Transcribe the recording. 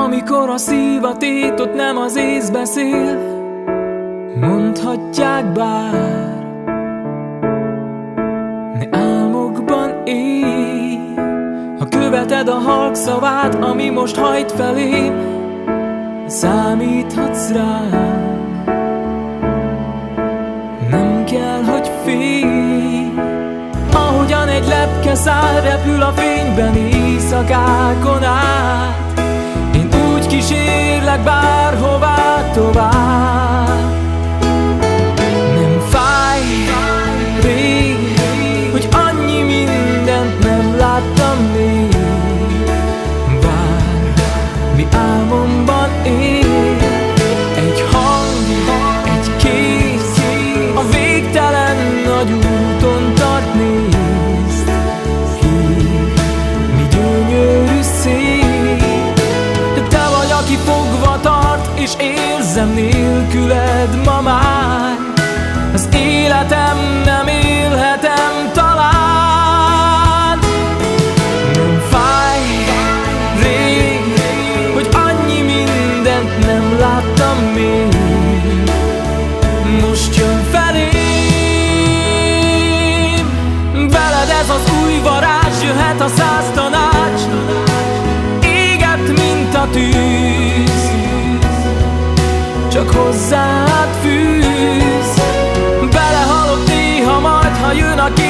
Amikor a szív a tétot nem az ész beszél, mondhatják bár, ne álmokban élj. Ha követed a halk szavát, ami most hajt felém, számíthatsz rám. Nem kell, hogy félj. Ahogyan egy lepke száll, repül a fényben éjszakákon át, én úgy kísérlek bárhová tovább. Nem fáj rég, hogy annyi mindent nem láttam még. Vár, mi álmomban él, egy hang, egy kéz, a végtelen nagy úton tart, nézd. Hív, mi gyönyörű szép, de te vagy, aki fogva tart, és érzem nélküled ma már. Az életem nem élhetem talán. Nem fáj rég, hogy annyi mindent nem láttam még. Most jön felém, veled ez az új varázs, jöhet a 100 tanács, éget, mint a tűz, csak hozzád fűz. Belehalok néha majd, ha jön a